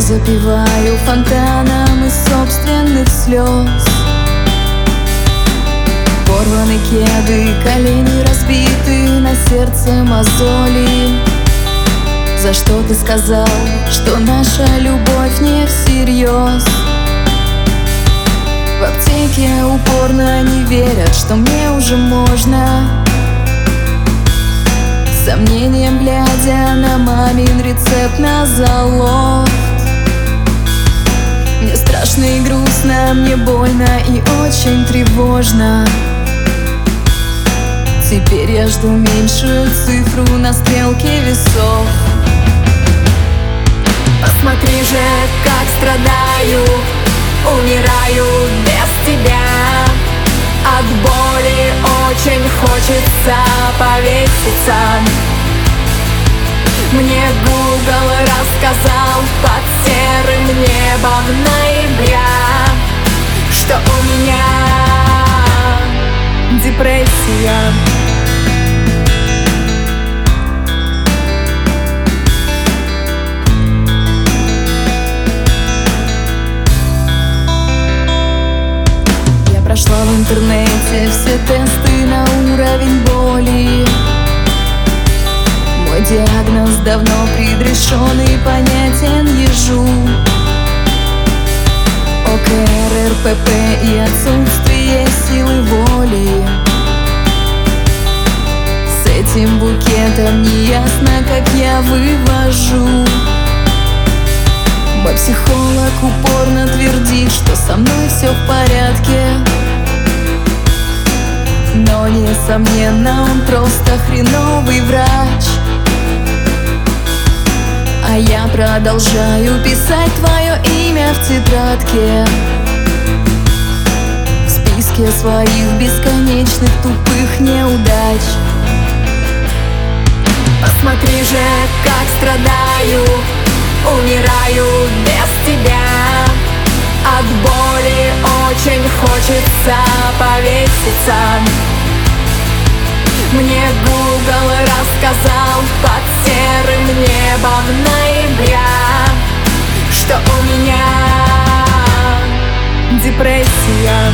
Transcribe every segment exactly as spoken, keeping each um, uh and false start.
запиваю фонтаном из собственных слез. Порваны кеды, колени разбиты, на сердце мозоли. За что ты сказал, что наша любовь не всерьез? В аптеке упорно не верят, что мне уже можно. С сомнением глядя на мамин рецепт на залог. Мне страшно и грустно, мне больно и очень тревожно. Теперь я жду меньшую цифру на стрелке весов. Посмотри же, как страдаю, умираю без тебя. От боли очень хочется повеситься. Мне Google рассказал под серым небом ноября, что у меня депрессия. Прошла в интернете все тесты на уровень боли. Мой диагноз давно предрешен и понятен ежу. ОКР, РПП и отсутствие силы воли. С этим букетом не ясно, как я вывожу. Мой психолог упорно твердит, что со мной все в порядке. Но, несомненно, он просто хреновый врач. А я продолжаю писать твое имя в тетрадке, в списке своих бесконечных тупых неудач. Посмотри же, как страдаю, умираю без тебя. От боли очень хочется повеситься. Мне Google рассказал под серым небом ноября, что у меня депрессия.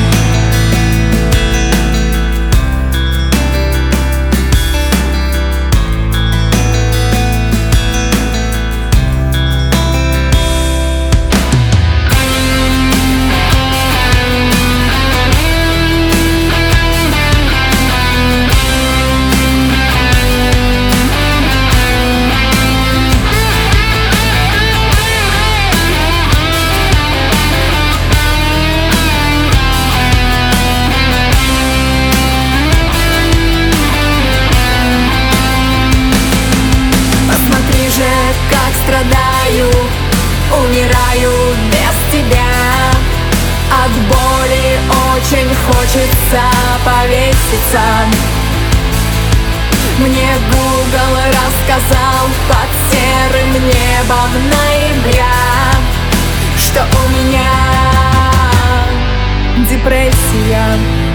Как страдаю, умираю без тебя. От боли очень хочется повеситься. Мне Google рассказал под серым небом ноября, что у меня депрессия.